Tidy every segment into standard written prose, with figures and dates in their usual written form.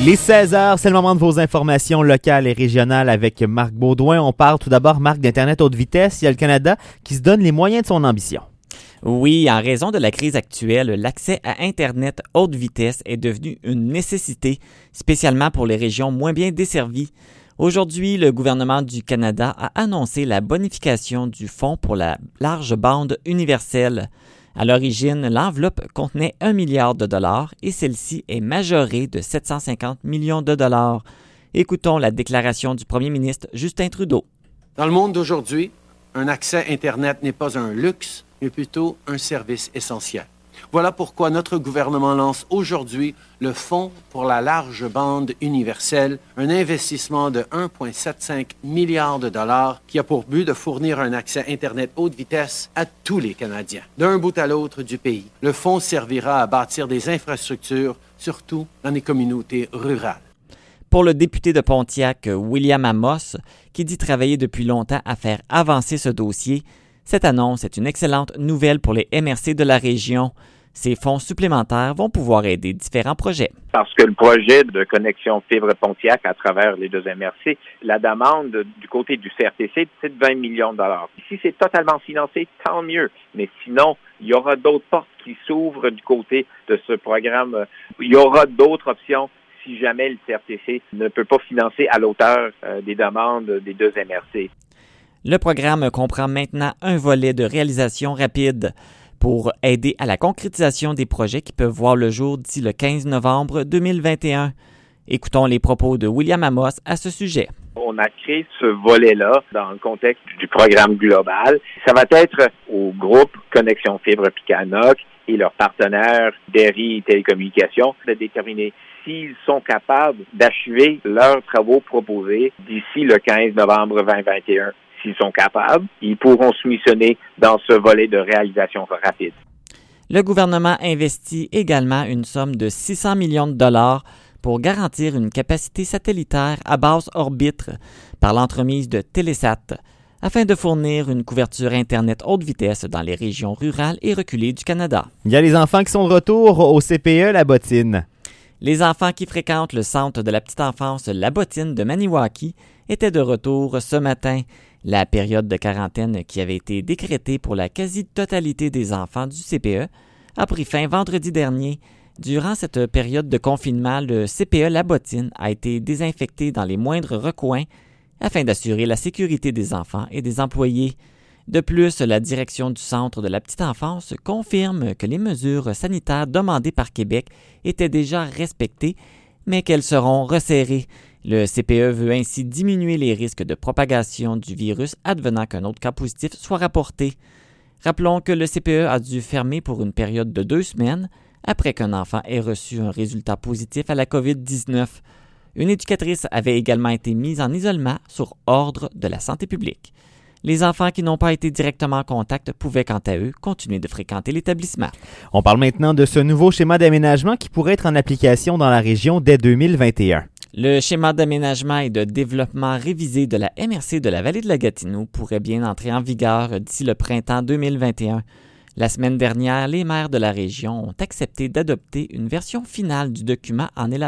Il est 16h, c'est le moment de vos informations locales et régionales avec Marc Baudouin. On parle tout d'abord, Marc, d'Internet haute vitesse. Il y a le Canada qui se donne les moyens de son ambition. Oui, en raison de la crise actuelle, l'accès à Internet haute vitesse est devenu une nécessité, spécialement pour les régions moins bien desservies. Aujourd'hui, le gouvernement du Canada a annoncé la bonification du Fonds pour la large bande universelle. À l'origine, l'enveloppe contenait 1 milliard de dollars et celle-ci est majorée de 750 millions de dollars. Écoutons la déclaration du premier ministre Justin Trudeau. Dans le monde d'aujourd'hui, un accès Internet n'est pas un luxe, mais plutôt un service essentiel. Voilà pourquoi notre gouvernement lance aujourd'hui le Fonds pour la large bande universelle, un investissement de 1,75 milliard de dollars qui a pour but de fournir un accès Internet haute vitesse à tous les Canadiens, d'un bout à l'autre du pays. Le fonds servira à bâtir des infrastructures, surtout dans les communautés rurales. Pour le député de Pontiac, William Amos, qui dit travailler depuis longtemps à faire avancer ce dossier, cette annonce est une excellente nouvelle pour les MRC de la région. Ces fonds supplémentaires vont pouvoir aider différents projets. Parce que le projet de connexion fibre Pontiac à travers les deux MRC, la demande du côté du CRTC, c'est de 20 millions de dollars. Si c'est totalement financé, tant mieux. Mais sinon, il y aura d'autres portes qui s'ouvrent du côté de ce programme. Il y aura d'autres options si jamais le CRTC ne peut pas financer à l'auteur des demandes des deux MRC. Le programme comprend maintenant un volet de réalisation rapide pour aider à la concrétisation des projets qui peuvent voir le jour d'ici le 15 novembre 2021. Écoutons les propos de William Amos à ce sujet. On a créé ce volet-là dans le contexte du programme global. Ça va être au groupe Connexion Fibre Picanoc et leurs partenaires Derry Télécommunications de déterminer s'ils sont capables d'achever leurs travaux proposés d'ici le 15 novembre 2021. S'ils sont capables, ils pourront soumissionner dans ce volet de réalisation rapide. Le gouvernement investit également une somme de 600 millions de dollars pour garantir une capacité satellitaire à basse orbite par l'entremise de Télésat, afin de fournir une couverture Internet haute vitesse dans les régions rurales et reculées du Canada. Il y a les enfants qui sont de retour au CPE La Bottine. Les enfants qui fréquentent le centre de la petite enfance La Bottine de Maniwaki étaient de retour ce matin. La période de quarantaine qui avait été décrétée pour la quasi-totalité des enfants du CPE a pris fin vendredi dernier. Durant cette période de confinement, le CPE La Bottine a été désinfecté dans les moindres recoins afin d'assurer la sécurité des enfants et des employés. De plus, la direction du centre de la petite enfance confirme que les mesures sanitaires demandées par Québec étaient déjà respectées, mais qu'elles seront resserrées. Le CPE veut ainsi diminuer les risques de propagation du virus advenant qu'un autre cas positif soit rapporté. Rappelons que le CPE a dû fermer pour une période de 2 semaines après qu'un enfant ait reçu un résultat positif à la COVID-19. Une éducatrice avait également été mise en isolement sur ordre de la santé publique. Les enfants qui n'ont pas été directement en contact pouvaient, quant à eux, continuer de fréquenter l'établissement. On parle maintenant de ce nouveau schéma d'aménagement qui pourrait être en application dans la région dès 2021. Le schéma d'aménagement et de développement révisé de la MRC de la Vallée de la Gatineau pourrait bien entrer en vigueur d'ici le printemps 2021. La semaine dernière, les maires de la région ont accepté d'adopter une version finale du document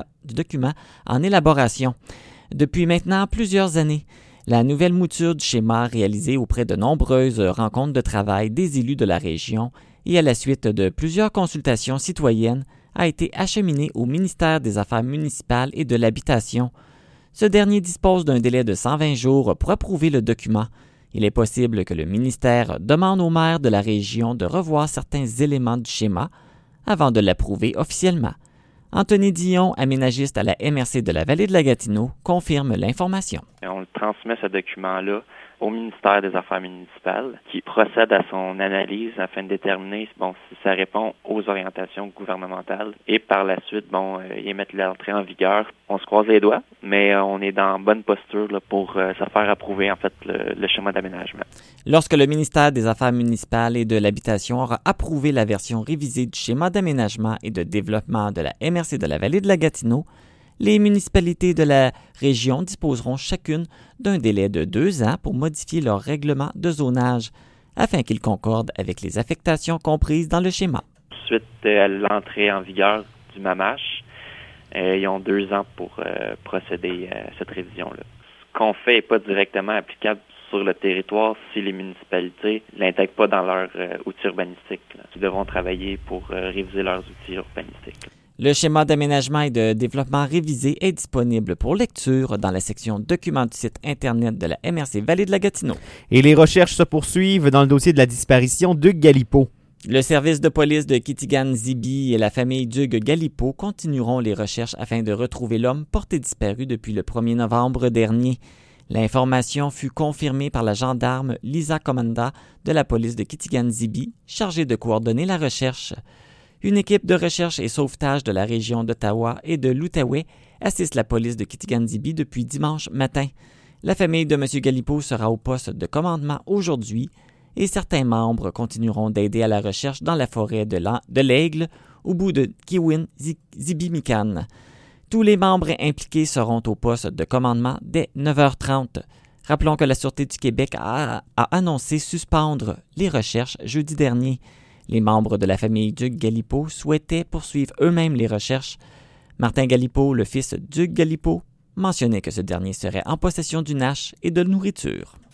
en élaboration. Depuis maintenant plusieurs années, la nouvelle mouture du schéma réalisée auprès de nombreuses rencontres de travail des élus de la région et à la suite de plusieurs consultations citoyennes a été acheminée au ministère des Affaires municipales et de l'Habitation. Ce dernier dispose d'un délai de 120 jours pour approuver le document. Il est possible que le ministère demande aux maires de la région de revoir certains éléments du schéma avant de l'approuver officiellement. Anthony Dion, aménagiste à la MRC de la Vallée de la Gatineau, confirme l'information. On transmet ce document-là au ministère des Affaires municipales qui procède à son analyse afin de déterminer si ça répond aux orientations gouvernementales et par la suite, émettre l'entrée en vigueur. On se croise les doigts, mais on est dans bonne posture là, pour se faire approuver en fait le schéma d'aménagement. Lorsque le ministère des Affaires municipales et de l'Habitation aura approuvé la version révisée du schéma d'aménagement et de développement de la MRC de la Vallée de la Gatineau, les municipalités de la région disposeront chacune d'un délai de 2 ans pour modifier leur règlement de zonage afin qu'il concorde avec les affectations comprises dans le schéma. Suite à l'entrée en vigueur du MAMACH, Ils ont 2 ans pour procéder à cette révision-là. Ce qu'on fait n'est pas directement applicable sur le territoire si les municipalités ne l'intègrent pas dans leurs outils urbanistiques. Ils devront travailler pour réviser leurs outils urbanistiques. Le schéma d'aménagement et de développement révisé est disponible pour lecture dans la section documents du site Internet de la MRC Vallée de la Gatineau. Et les recherches se poursuivent dans le dossier de la disparition d'Hugues Galipeau. Le service de police de Kitigan-Zibi et la famille d'Hugues Galipeau continueront les recherches afin de retrouver l'homme porté disparu depuis le 1er novembre dernier. L'information fut confirmée par la gendarme Lisa Commanda de la police de Kitigan-Zibi, chargée de coordonner la recherche. Une équipe de recherche et sauvetage de la région d'Ottawa et de l'Outaouais assiste la police de Kitigan-Zibi depuis dimanche matin. La famille de M. Galipeau sera au poste de commandement aujourd'hui et certains membres continueront d'aider à la recherche dans la forêt de l'Aigle au bout de Kiwin-Zibi-Mikan. Tous les membres impliqués seront au poste de commandement dès 9h30. Rappelons que la Sûreté du Québec a annoncé suspendre les recherches jeudi dernier. Les membres de la famille d'Hugues Galipeau souhaitaient poursuivre eux-mêmes les recherches. Martin Galipeau, le fils d'Hugues Galipeau, mentionnait que ce dernier serait en possession d'une hache et de nourriture.